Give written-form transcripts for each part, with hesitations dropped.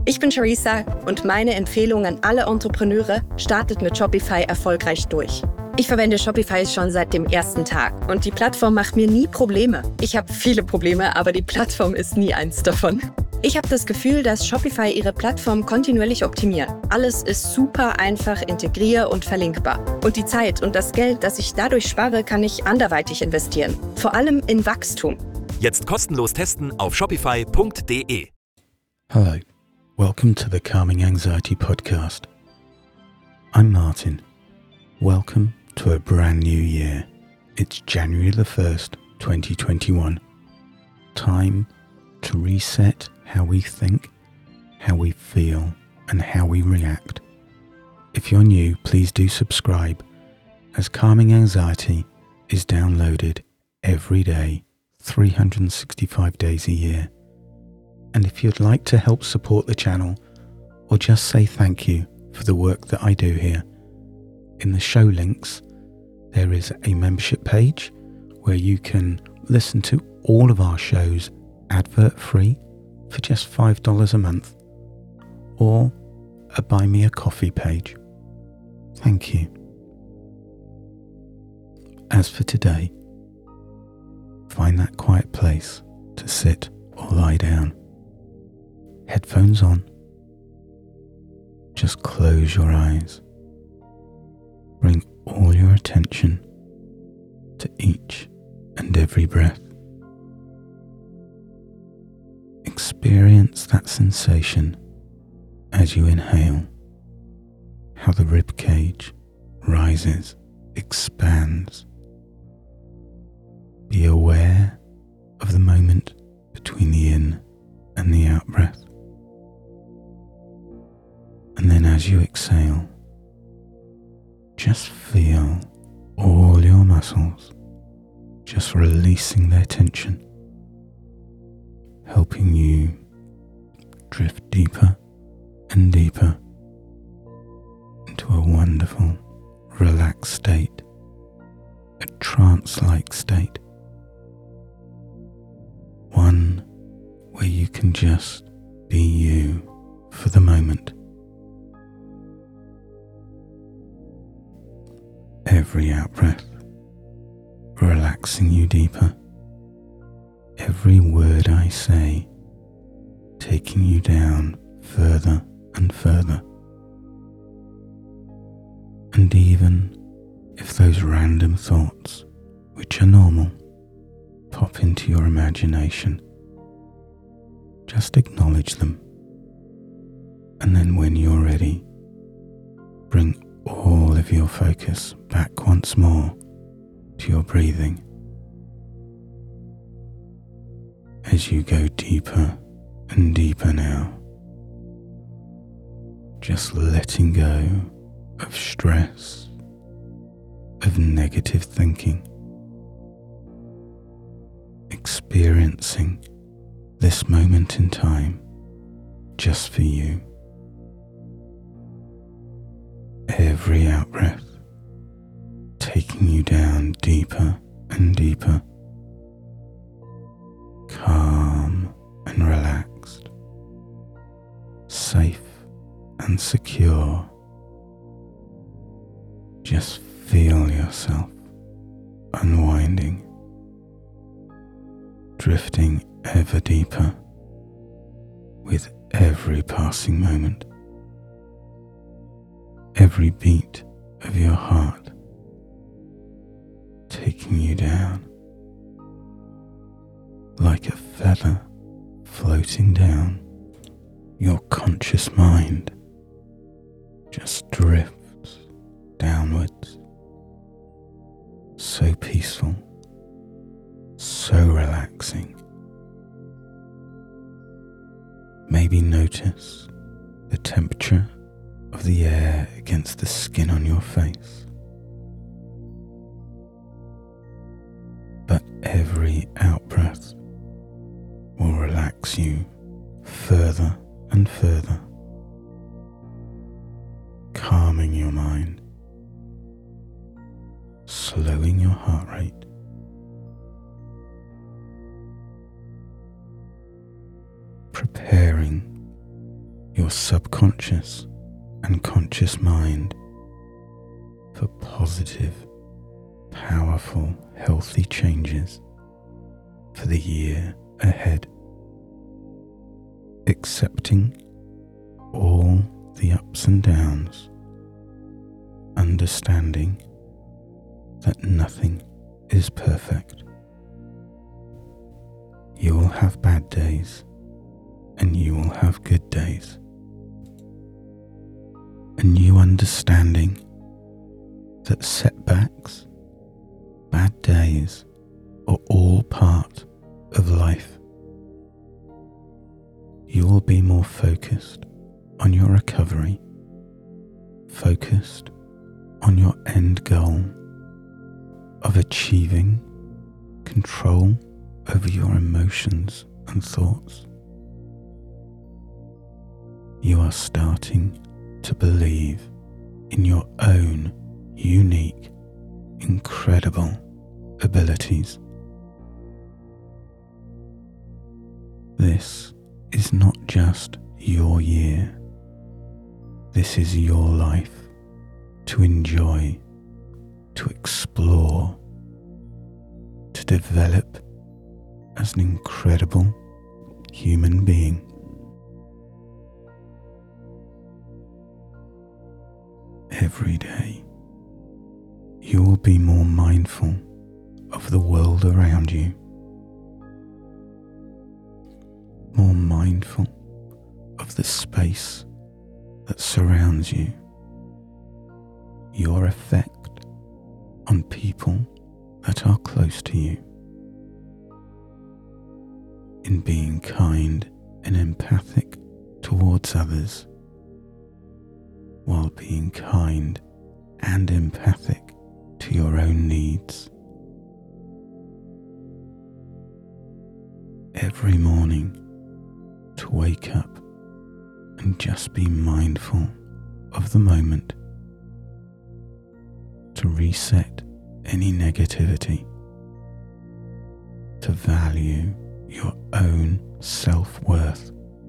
Ich bin Charissa und meine Empfehlung an alle Entrepreneure: startet mit Shopify erfolgreich durch. Ich verwende Shopify schon seit dem ersten Tag und die Plattform macht mir nie Probleme. Ich habe viele Probleme, aber die Plattform ist nie eins davon. Ich habe das Gefühl, dass Shopify ihre Plattform kontinuierlich optimiert. Alles ist super einfach integrier- und verlinkbar. Und die Zeit und das Geld, das ich dadurch spare, kann ich anderweitig investieren. Vor allem in Wachstum. Jetzt kostenlos testen auf shopify.de. Hello, welcome to the Calming Anxiety podcast. I'm Martin. Welcome to a brand new year. It's January the 1st, 2021. Time to reset how we think, how we feel, and how we react. If you're new, please do subscribe, as Calming Anxiety is downloaded every day, 365 days a year. And if you'd like to help support the channel, or just say thank you for the work that I do here, in the show links, there is a membership page where you can listen to all of our shows advert-free for just $5 a month, or a Buy Me a Coffee page. Thank you. As for today, find that quiet place to sit or lie down. Headphones on. Just close your eyes. Bring all your attention to each and every breath. Experience that sensation as you inhale, how the rib cage rises, expands. Be aware of the moment between the in and the out breath. And then as you exhale, just feel all your muscles just releasing their tension, helping you drift deeper and deeper into a wonderful, relaxed state, a trance-like state, one where you can just be you for the moment. Every out-breath relaxing you deeper, every word I say taking you down further and further. And even if those random thoughts, which are normal, pop into your imagination, just acknowledge them. And then when you're ready, bring all of your focus back once more to your breathing. As you go deeper and deeper now, just letting go of stress, of negative thinking, experiencing this moment in time just for you. Every out-breath taking you down deeper and deeper, calm and relaxed, safe and secure. Just feel yourself unwinding, drifting ever deeper with every passing moment. Every beat of your heart taking you down like a feather floating down. Your conscious mind just drifts downwards, so peaceful, so relaxing. Maybe notice the temperature of the air against the skin on your face. But every out-breath will relax you further and further, calming your mind, slowing your heart rate, preparing your subconscious and conscious mind for positive, powerful, healthy changes for the year ahead, accepting all the ups and downs, understanding that nothing is perfect. You will have bad days and you will have good days. A new understanding that setbacks, bad days are all part of life. You will be more focused on your recovery, focused on your end goal of achieving control over your emotions and thoughts. You are starting to believe in your own unique, incredible abilities. This is not just your year. This is your life to enjoy, to explore, to develop as an incredible human being. Every day, you will be more mindful of the world around you, more mindful of the space that surrounds you, your effect on people that are close to you, in being kind and empathic towards others, while being kind and empathic to your own needs. Every morning, to wake up and just be mindful of the moment, to reset any negativity, to value your own self-worth.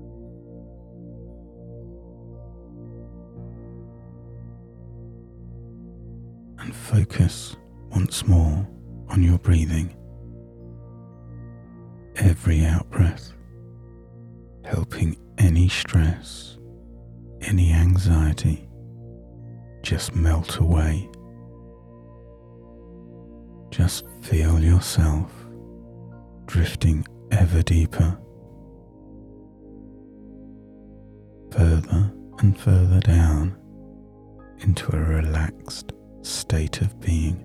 And focus once more on your breathing. Every out-breath, helping any stress, any anxiety just melt away. Just feel yourself drifting ever deeper, further and further down into a relaxed state of being.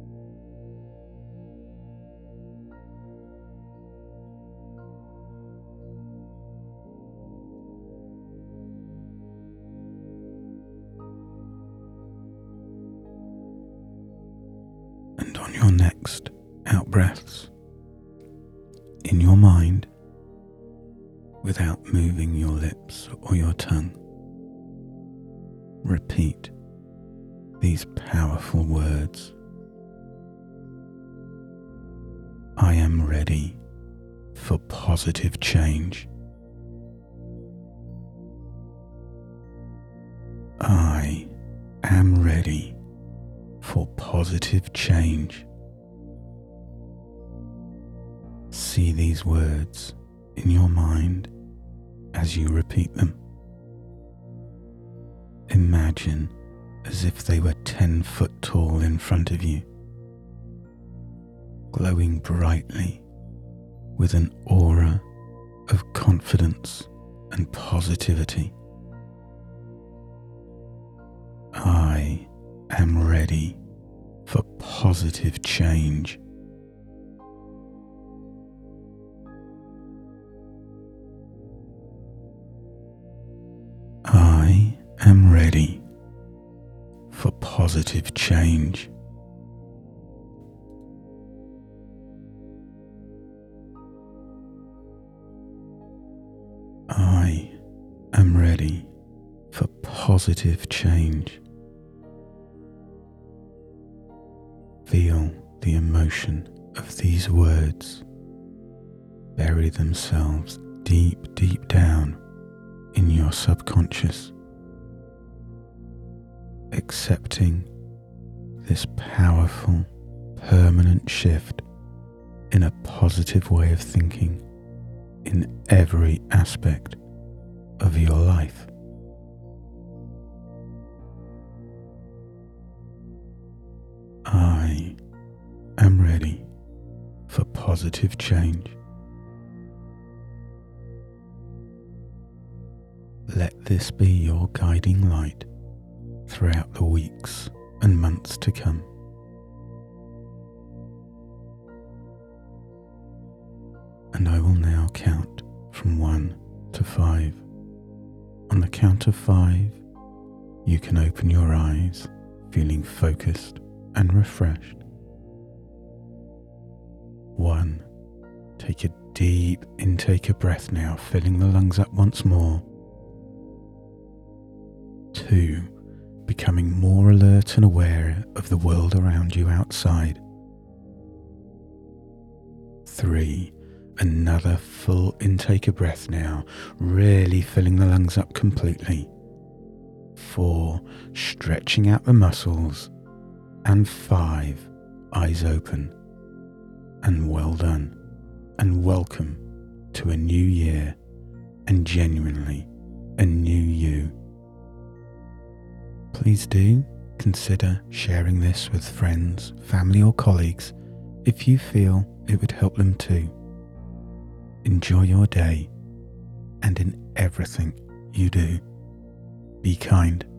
And on your next out-breaths, in your mind, without moving your lips or your tongue, repeat these powerful words. I am ready for positive change. I am ready for positive change. See these words in your mind as you repeat them. Imagine as if they were 10 foot tall in front of you, glowing brightly with an aura of confidence and positivity. I am ready for positive change. I am ready for positive change. I am ready for positive change. Feel the emotion of these words bury themselves deep, deep down in your subconscious, accepting this powerful, permanent shift in a positive way of thinking in every aspect of your life. I am ready for positive change. Let this be your guiding light throughout the weeks and months to come. And I will now count from 1 to 5. On the count of 5, you can open your eyes, feeling focused and refreshed. 1. Take a deep intake of breath now, filling the lungs up once more. 2. Becoming more alert and aware of the world around you outside. 3. Another full intake of breath now, really filling the lungs up completely. 4. Stretching out the muscles. And 5. Eyes open. And well done. And welcome to a new year, and genuinely a new you. Please do consider sharing this with friends, family or colleagues if you feel it would help them too. Enjoy your day, and in everything you do, be kind.